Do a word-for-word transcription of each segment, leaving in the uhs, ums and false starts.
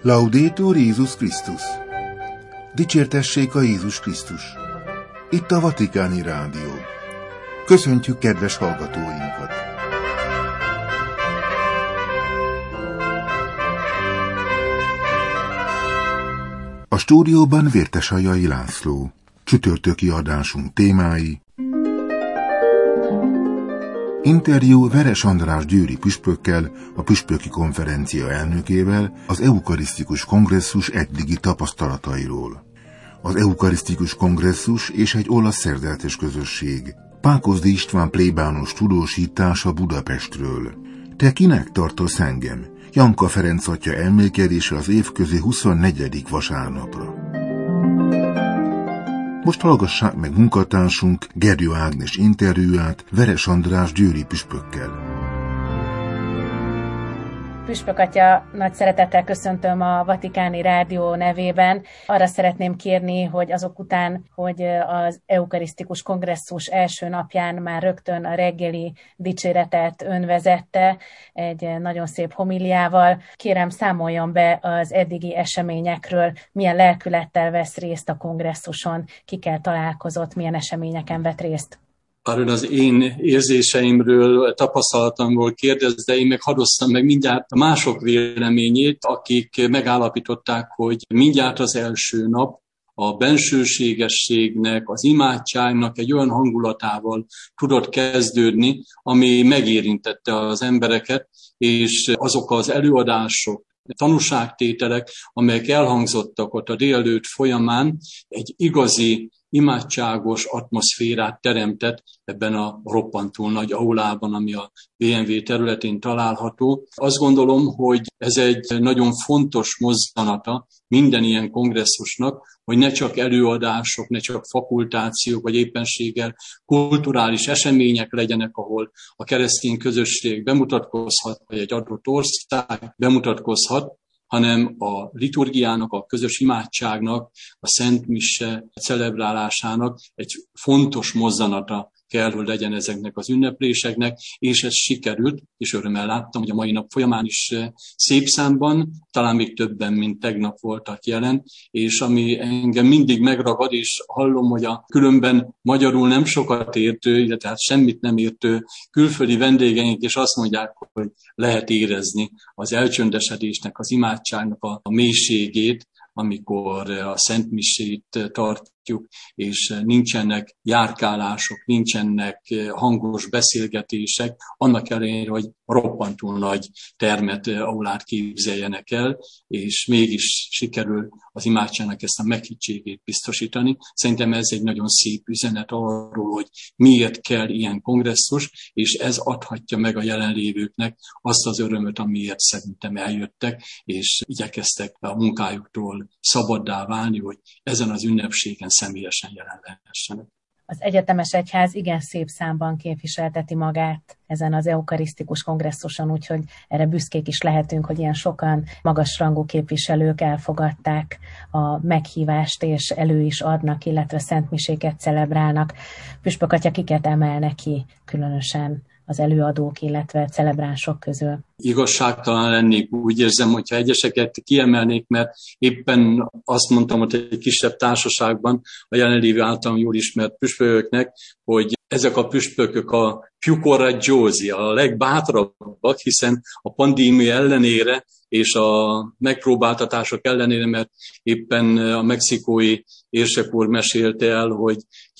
Laudetur Jézus Krisztus! Dicsértessék a Jézus Krisztus! Itt a Vatikáni Rádió. Köszöntjük kedves hallgatóinkat! A stúdióban Vértesajai László. Csütörtöki adásunk témái: interjú Veres András győri püspökkel, a püspöki konferencia elnökével az eukarisztikus kongresszus eddigi tapasztalatairól. Az eukarisztikus kongresszus és egy olasz szerzetes közösség. Pákozdi István plébános tudósítása Budapestről. Te kinek tartasz engem? Janka Ferenc atya elmélkedése az évközi huszonnegyedik vasárnapra. Most hallgassák meg munkatársunk Gerjó Ágnes interjúját Veres András győri püspökkel. Püspök atya, nagy szeretettel köszöntöm a Vatikáni Rádió nevében. Arra szeretném kérni, hogy azok után, hogy az eukarisztikus kongresszus első napján már rögtön a reggeli dicséretet ön vezette egy nagyon szép homiliával, kérem számoljon be az eddigi eseményekről, milyen lelkülettel vesz részt a kongresszuson, kikkel találkozott, milyen eseményeken vett részt. Arról az én érzéseimről, tapasztalatomról kérdez, de én meg hadd meg mindjárt a mások véleményét, akik megállapították, hogy mindjárt az első nap a bensőségességnek, az imádságnak egy olyan hangulatával tudott kezdődni, ami megérintette az embereket, és azok az előadások, tanúságtételek, amelyek elhangzottak ott a délelőtt folyamán, egy igazi imádságos atmoszférát teremtett ebben a roppantúl nagy aulában, ami a bé em vé területén található. Azt gondolom, hogy ez egy nagyon fontos mozzanata minden ilyen kongresszusnak, hogy ne csak előadások, ne csak fakultációk, vagy éppenséggel kulturális események legyenek, ahol a keresztény közösség bemutatkozhat, vagy egy adott ország bemutatkozhat, hanem a liturgiának, a közös imádságnak, a Szent Mise celebrálásának egy fontos mozzanata kell, hogy legyen ezeknek az ünnepléseknek, és ez sikerült, és örömmel láttam, hogy a mai nap folyamán is szép számban, talán még többen, mint tegnap voltak jelen, és ami engem mindig megragad, és hallom, hogy a különben magyarul nem sokat értő, illetve hát semmit nem értő külföldi vendégeink, és azt mondják, hogy lehet érezni az elcsöndesedésnek, az imádságnak a, a mélységét, amikor a Szent Misét tartjuk, és nincsenek járkálások, nincsenek hangos beszélgetések, annak ellenére, hogy roppantul nagy termet, aulát képzeljenek el, és mégis sikerül az imádságnak ezt a meghittségét biztosítani. Szerintem ez egy nagyon szép üzenet arról, hogy miért kell ilyen kongresszus, és ez adhatja meg a jelenlévőknek azt az örömöt, amiért szerintem eljöttek, és igyekeztek a munkájuktól szabaddá válni, hogy ezen az ünnepségen személyesen jelen lehessenek. Az egyetemes egyház igen szép számban képviselteti magát ezen az eukarisztikus kongresszuson, úgyhogy erre büszkék is lehetünk, hogy ilyen sokan magasrangú képviselők elfogadták a meghívást, és elő is adnak, illetve szentmiséket celebrálnak. Püspök atya, kiket emelne ki különösen az előadók, illetve celebránsok közül? Igazságtalan lennék, úgy érzem, hogyha egyeseket kiemelnék, mert éppen azt mondtam, hogy egy kisebb társaságban a jelenlévő általam jól ismert püspököknek, hogy ezek a püspökök a più coraggiosi, a legbátrabbak, hiszen a pandémia ellenére és a megpróbáltatások ellenére, mert éppen a mexikói érsek úr mesélte el, hogy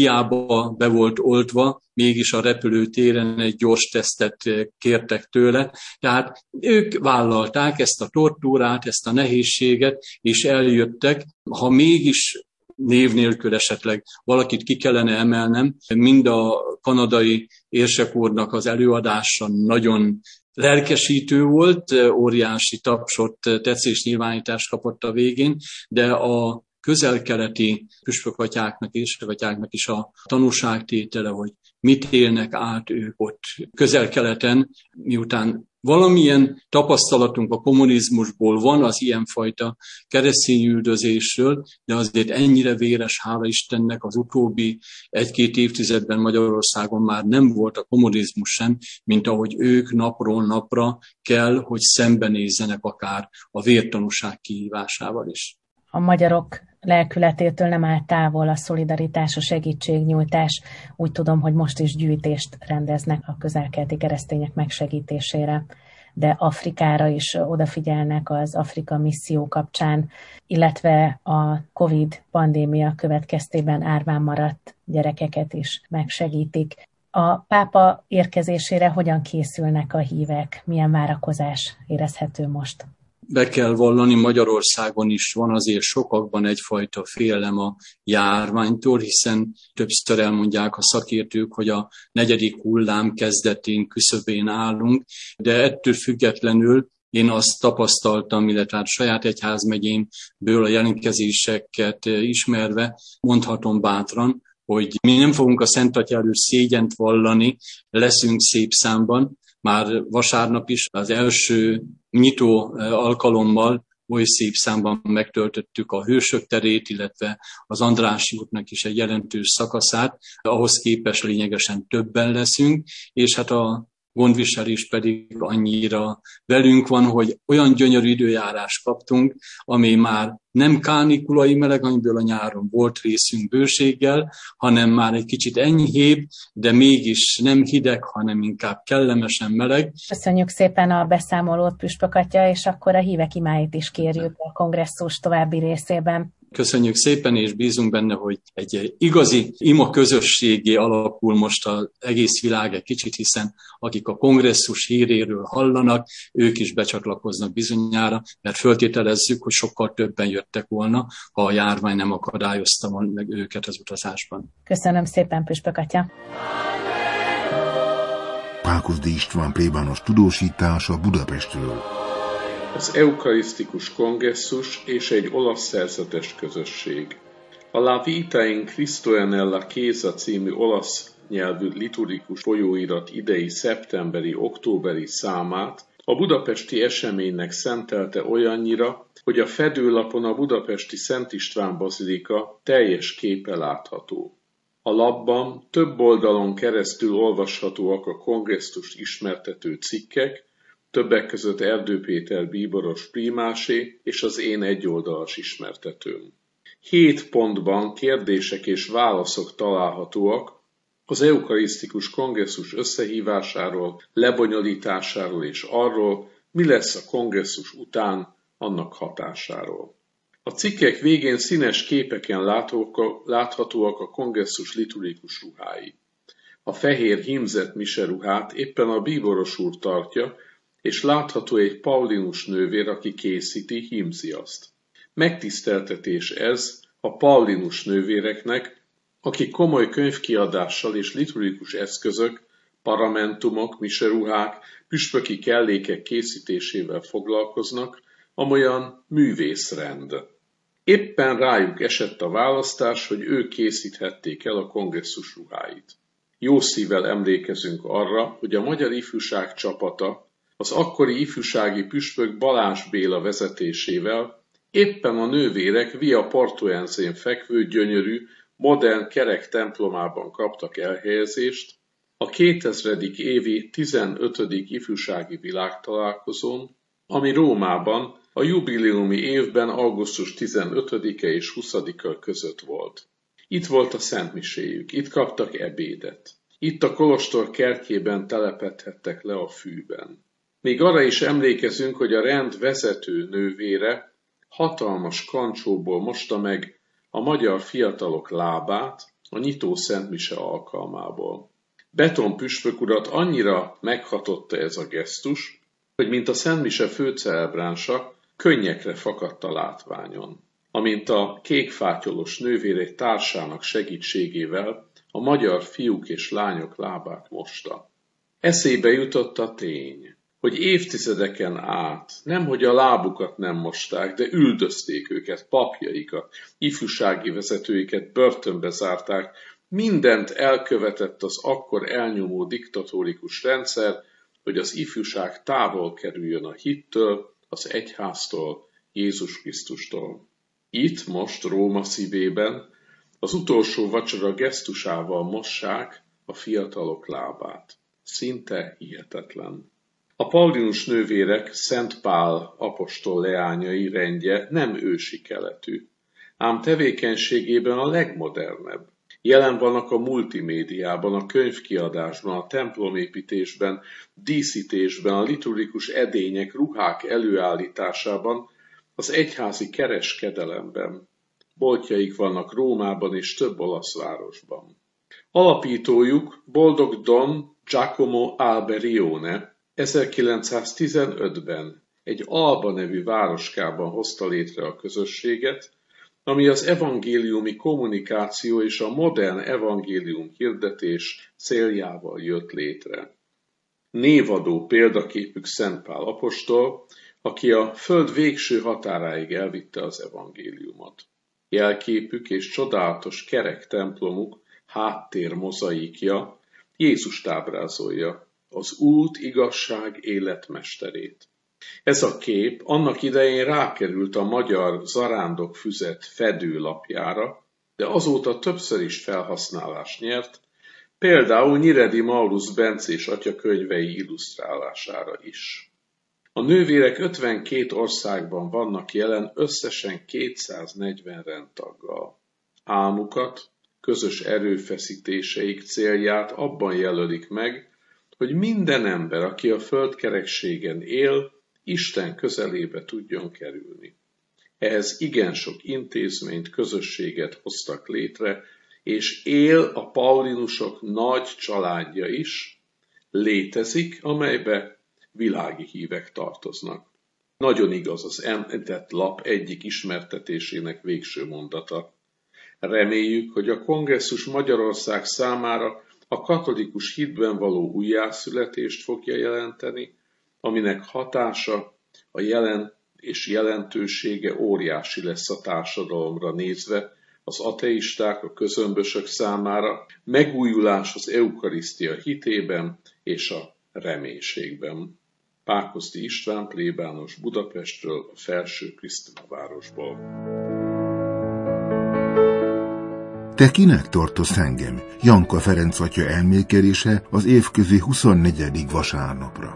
hiába be volt oltva, mégis a repülőtéren egy gyors tesztet kértek tőle. Tehát ők vállalták ezt a tortúrát, ezt a nehézséget, és eljöttek. Ha mégis név nélkül esetleg valakit ki kellene emelnem, mind a kanadai érsek úrnak az előadása nagyon lelkesítő volt, óriási tapsot, tetszésnyilvánítást kapott a végén, de a közel-keleti püspökatyáknak és püspökatyáknak is a tanúságtétele, hogy mit élnek át ők ott közel-keleten, miután Valamilyen tapasztalatunk a kommunizmusból van az ilyenfajta keresztényüldözésről, de azért ennyire véres, hála Istennek, az utóbbi egy-két évtizedben Magyarországon már nem volt a kommunizmus sem, mint ahogy ők napról napra kell, hogy szembenézzenek akár a vértanúság kihívásával is. A magyarok lelkületétől nem áll távol a szolidaritás, a segítségnyújtás. Úgy tudom, hogy most is gyűjtést rendeznek a közel-keleti keresztények megsegítésére, de Afrikára is odafigyelnek az Afrika misszió kapcsán, illetve a Covid pandémia következtében árván maradt gyerekeket is megsegítik. A pápa érkezésére hogyan készülnek a hívek? Milyen várakozás érezhető most? Be kell vallani, Magyarországon is van azért sokakban egyfajta félelem a járványtól, hiszen többször elmondják a szakértők, hogy a negyedik hullám kezdetén, küszöbén állunk, de ettől függetlenül én azt tapasztaltam, illetve hát saját egyházmegyémből a jelentkezéseket ismerve mondhatom bátran, hogy mi nem fogunk a Szent Atya előtt szégyent vallani, leszünk szép számban. Már vasárnap is az első nyitó alkalommal oly szép számban megtöltöttük a Hősök terét, illetve az Andrássy útnak is egy jelentős szakaszát, ahhoz képest lényegesen többen leszünk, és hát a gondviselés pedig annyira velünk van, hogy olyan gyönyörű időjárást kaptunk, ami már nem kánikulai meleg, amiből a nyáron volt részünk bőséggel, hanem már egy kicsit enyhébb, de mégis nem hideg, hanem inkább kellemesen meleg. Köszönjük szépen a beszámolót, Püspök Atya, és akkor a hívek imáit is kérjük a kongresszus további részében. Köszönjük szépen, és bízunk benne, hogy egy igazi ima közösségé alakul most az egész világ egy kicsit, hiszen akik a kongresszus híréről hallanak, ők is becsatlakoznak bizonyára, mert föltételezzük, hogy sokkal többen jöttek volna, ha a járvány nem akadályozta meg őket az utazásban. Köszönöm szépen, Püspök Atya! Pákozdi István plébános tudósítása Budapestről. Az eukarisztikus kongresszus és egy olasz szerzetes közösség. A La Vita in Cristo e nella Chiesa című olasz nyelvű liturgikus folyóirat idei szeptemberi-októberi számát a budapesti eseménynek szentelte olyannyira, hogy a fedőlapon a budapesti Szent István bazilika teljes képe látható. A lapban több oldalon keresztül olvashatóak a kongresszust ismertető cikkek, többek között Erdő Péter bíboros prímásé és az én egyoldalas ismertetőm. Hét pontban kérdések és válaszok találhatóak az eukarisztikus kongresszus összehívásáról, lebonyolításáról és arról, mi lesz a kongresszus után, annak hatásáról. A cikkek végén színes képeken láthatóak a kongresszus liturgikus ruhái. A fehér hímzett miseruhát éppen a bíboros úr tartja, és látható egy paulinus nővér, aki készíti, hímzi azt. Megtiszteltetés ez a paulinus nővéreknek, akik komoly könyvkiadással és liturgikus eszközök, paramentumok, miseruhák, püspöki kellékek készítésével foglalkoznak, amolyan művészrend. Éppen rájuk esett a választás, hogy ők készíthették el a kongresszus ruháit. Jó szívvel emlékezünk arra, hogy a magyar ifjúság csapata az akkori ifjúsági püspök Balázs Béla vezetésével éppen a nővérek Via Portuenzén fekvő gyönyörű, modern kerek templomában kaptak elhelyezést, a kétezredik évi tizenötödik ifjúsági világtalálkozón, ami Rómában a jubileumi évben augusztus tizenötödike és huszadika között volt. Itt volt a szentmiséjük, itt kaptak ebédet. Itt a kolostor kertjében telepedhettek le a fűben. Még arra is emlékezünk, hogy a rend vezető nővére hatalmas kancsóból mosta meg a magyar fiatalok lábát a nyitó szentmise alkalmából. Beton püspök urat annyira meghatotta ez a gesztus, hogy mint a szentmise főcelebránsa, könnyekre fakadt a látványon. Amint a kékfátyolos nővér egy társának segítségével a magyar fiúk és lányok lábát mosta. Eszébe jutott a tény, hogy évtizedeken át nemhogy a lábukat nem mosták, de üldözték őket, papjaikat, ifjúsági vezetőiket börtönbe zárták, mindent elkövetett az akkor elnyomó diktatórikus rendszer, hogy az ifjúság távol kerüljön a hittől, az egyháztól, Jézus Krisztustól. Itt most Róma szívében az utolsó vacsora gesztusával mossák a fiatalok lábát. Szinte hihetetlen. A paulinus nővérek Szent Pál apostol leányai rendje nem ősi keletű, ám tevékenységében a legmodernebb. Jelen vannak a multimédiában, a könyvkiadásban, a templomépítésben, díszítésben, a liturgikus edények, ruhák előállításában, az egyházi kereskedelemben. Boltjaik vannak Rómában és több olasz városban. Alapítójuk boldog Don Giacomo Alberione ezerkilencszáztizenötben egy Alba nevű városkában hozta létre a közösséget, ami az evangéliumi kommunikáció és a modern evangélium hirdetés céljával jött létre. Névadó példaképük Szent Pál apostol, aki a föld végső határáig elvitte az evangéliumot. Jelképük és csodálatos kerek templomuk háttér mozaikja Jézust ábrázolja, az út, igazság, életmesterét. Ez a kép annak idején rákerült a magyar zarándok füzet fedőlapjára, de azóta többször is felhasználást nyert, például Nyíredi Maurus Bencés atya könyvei illusztrálására is. A nővérek ötvenkét országban vannak jelen összesen kétszáznegyven rendtaggal. Álmukat, közös erőfeszítéseik célját abban jelölik meg, hogy minden ember, aki a földkerekségen él, Isten közelébe tudjon kerülni. Ehhez igen sok intézményt, közösséget hoztak létre, és él a paulinusok nagy családja is, létezik, amelybe világi hívek tartoznak. Nagyon igaz az említett lap egyik ismertetésének végső mondata. Reméljük, hogy a kongresszus Magyarország számára a katolikus hitben való újjászületést fogja jelenteni, aminek hatása, a jelen és jelentősége óriási lesz a társadalomra nézve, az ateisták, a közömbösök számára, megújulás az eukarisztia hitében és a reménységben. Pákozdi István, plébános, Budapestről, a Felső Krisztina városból. Te kinek tartasz engem? Janka Ferenc atya elmékelése az évközi huszonnegyedik vasárnapra.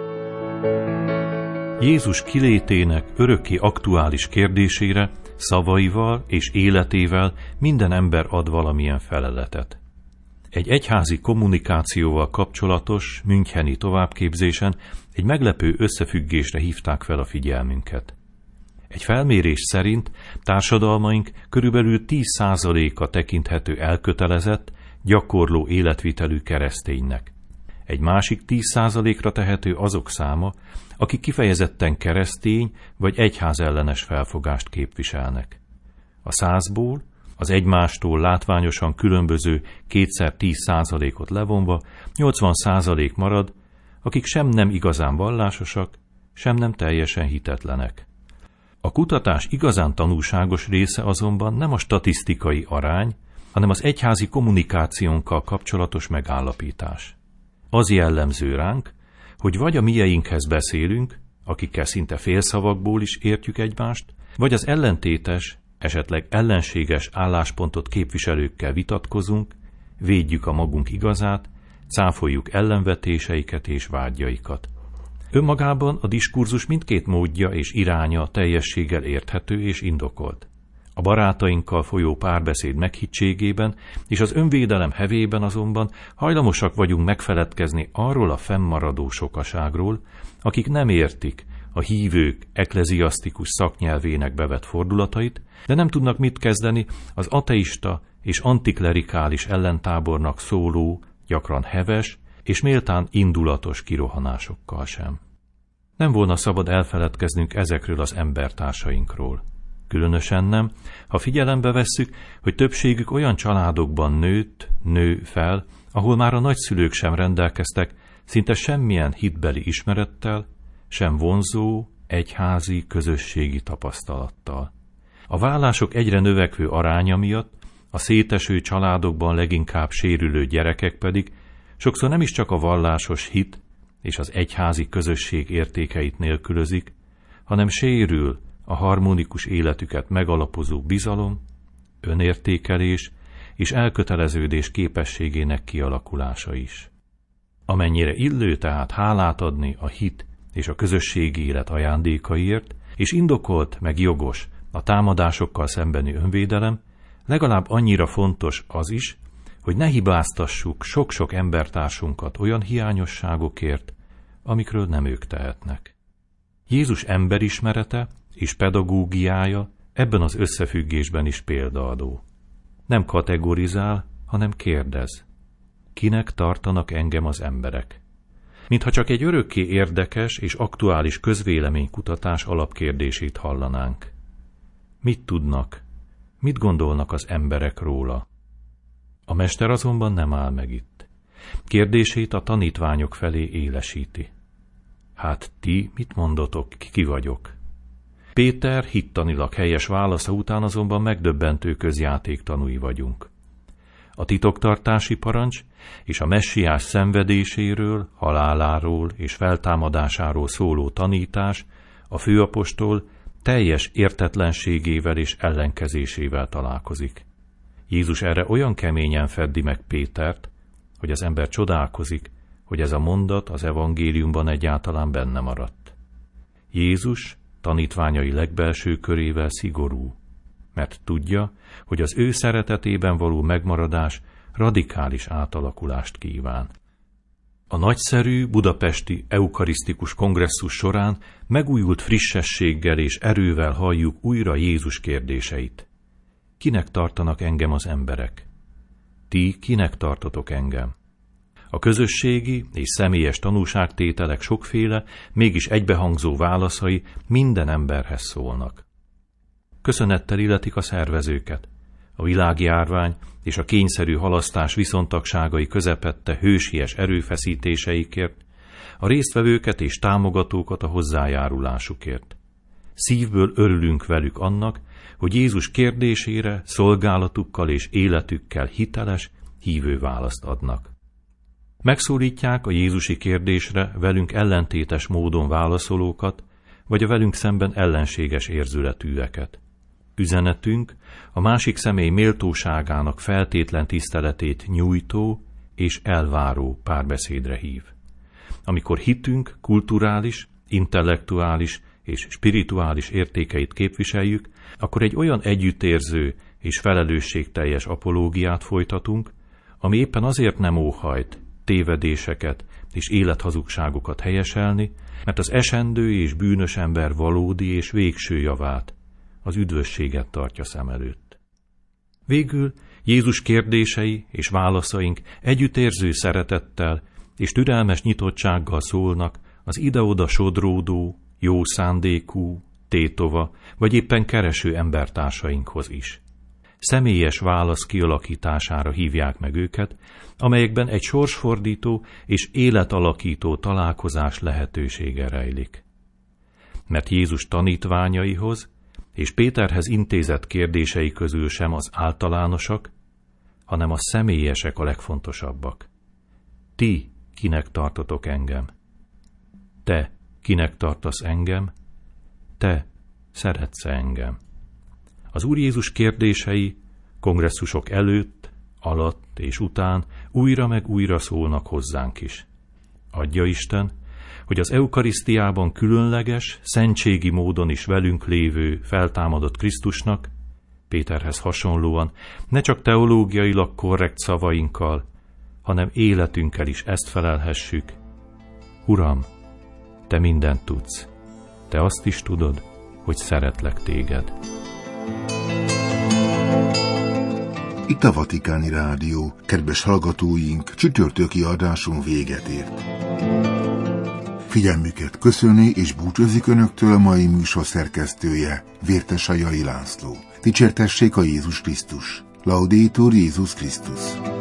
Jézus kilétének örökké aktuális kérdésére szavaival és életével minden ember ad valamilyen feleletet. Egy egyházi kommunikációval kapcsolatos müncheni továbbképzésen egy meglepő összefüggésre hívták fel a figyelmünket. Egy felmérés szerint társadalmaink körülbelül tíz százaléka tekinthető elkötelezett, gyakorló életvitelű kereszténynek. Egy másik tíz százalékra tehető azok száma, akik kifejezetten keresztény vagy egyházellenes felfogást képviselnek. A százból az egymástól látványosan különböző kétszer tíz százalékot levonva nyolcvan százalék marad, akik sem nem igazán vallásosak, sem nem teljesen hitetlenek. A kutatás igazán tanulságos része azonban nem a statisztikai arány, hanem az egyházi kommunikációnkkal kapcsolatos megállapítás. Az jellemző ránk, hogy vagy a mieinkhez beszélünk, akikkel szinte félszavakból is értjük egymást, vagy az ellentétes, esetleg ellenséges álláspontot képviselőkkel vitatkozunk, védjük a magunk igazát, cáfoljuk ellenvetéseiket és vágyaikat. Önmagában a diskurzus mindkét módja és iránya teljességgel érthető és indokolt. A barátainkkal folyó párbeszéd meghittségében és az önvédelem hevében azonban hajlamosak vagyunk megfeledkezni arról a fennmaradó sokaságról, akik nem értik a hívők ekleziasztikus szaknyelvének bevett fordulatait, de nem tudnak mit kezdeni az ateista és antiklerikális ellentábornak szóló, gyakran heves és méltán indulatos kirohanásokkal sem. Nem volna szabad elfeledkeznünk ezekről az embertársainkról. Különösen nem, ha figyelembe vesszük, hogy többségük olyan családokban nőtt, nő fel, ahol már a nagyszülők sem rendelkeztek szinte semmilyen hitbeli ismerettel, sem vonzó, egyházi, közösségi tapasztalattal. A vállások egyre növekvő aránya miatt a széteső családokban leginkább sérülő gyerekek pedig sokszor nem is csak a vallásos hit és az egyházi közösség értékeit nélkülözik, hanem sérül a harmonikus életüket megalapozó bizalom, önértékelés és elköteleződés képességének kialakulása is. Amennyire illő tehát hálát adni a hit és a közösségi élet ajándékaiért, és indokolt meg jogos a támadásokkal szembeni önvédelem, legalább annyira fontos az is, hogy ne hibáztassuk sok-sok embertársunkat olyan hiányosságokért, amikről nem ők tehetnek. Jézus emberismerete és pedagógiája ebben az összefüggésben is példaadó. Nem kategorizál, hanem kérdez. Kinek tartanak engem az emberek? Mintha csak egy örökké érdekes és aktuális közvéleménykutatás alapkérdését hallanánk. Mit tudnak? Mit gondolnak az emberek róla? A mester azonban nem áll meg itt. Kérdését a tanítványok felé élesíti. Hát ti mit mondotok, ki vagyok? Péter hittanilag helyes válasza után azonban megdöbbentő közjáték tanúi vagyunk. A titoktartási parancs és a messiás szenvedéséről, haláláról és feltámadásáról szóló tanítás a főapostol teljes értetlenségével és ellenkezésével találkozik. Jézus erre olyan keményen feddi meg Pétert, hogy az ember csodálkozik, hogy ez a mondat az evangéliumban egyáltalán benne maradt. Jézus tanítványai legbelső körével szigorú, mert tudja, hogy az ő szeretetében való megmaradás radikális átalakulást kíván. A nagyszerű budapesti eukarisztikus kongresszus során megújult frissességgel és erővel halljuk újra Jézus kérdéseit. Kinek tartanak engem az emberek? Ti kinek tartotok engem? A közösségi és személyes tanúságtételek sokféle, mégis egybehangzó válaszai minden emberhez szólnak. Köszönettel illetik a szervezőket. A világjárvány és a kényszerű halasztás viszontagságai közepette hősies erőfeszítéseikért, a résztvevőket és támogatókat a hozzájárulásukért. Szívből örülünk velük annak, hogy Jézus kérdésére szolgálatukkal és életükkel hiteles, hívő választ adnak. Megszólítják a jézusi kérdésre velünk ellentétes módon válaszolókat, vagy a velünk szemben ellenséges érzületűeket. Üzenetünk a másik személy méltóságának feltétlen tiszteletét nyújtó és elváró párbeszédre hív. Amikor hitünk kulturális, intellektuális és spirituális értékeit képviseljük, akkor egy olyan együttérző és felelősségteljes apológiát folytatunk, ami éppen azért nem óhajt tévedéseket és élethazugságokat helyeselni, mert az esendő és bűnös ember valódi és végső javát, az üdvösséget tartja szem előtt. Végül Jézus kérdései és válaszaink együttérző szeretettel és türelmes nyitottsággal szólnak az ide-oda sodródó, jó szándékú, tétova vagy éppen kereső embertársainkhoz is. Személyes válasz kialakítására hívják meg őket, amelyekben egy sorsfordító és életalakító találkozás lehetősége rejlik. Mert Jézus tanítványaihoz és Péterhez intézett kérdései közül sem az általánosak, hanem a személyesek a legfontosabbak. Ti kinek tartotok engem? Te kinek tartasz engem? Te szeretsz engem? Az Úr Jézus kérdései kongresszusok előtt, alatt és után újra meg újra szólnak hozzánk is. Adja Isten, hogy az eukarisztiában különleges, szentségi módon is velünk lévő, feltámadott Krisztusnak, Péterhez hasonlóan, ne csak teológiailag korrekt szavainkkal, hanem életünkkel is ezt felelhessük. Uram, te mindent tudsz, te azt is tudod, hogy szeretlek téged. Itt a Vatikáni Rádió, kedves hallgatóink, csütörtöki adásunk véget ért. Figyelmüket köszöni és búcsúzik önöktől a mai műsor szerkesztője, Vértes Ajai László. Dicsértessék a Jézus Krisztus! Laudetur Jézus Krisztus!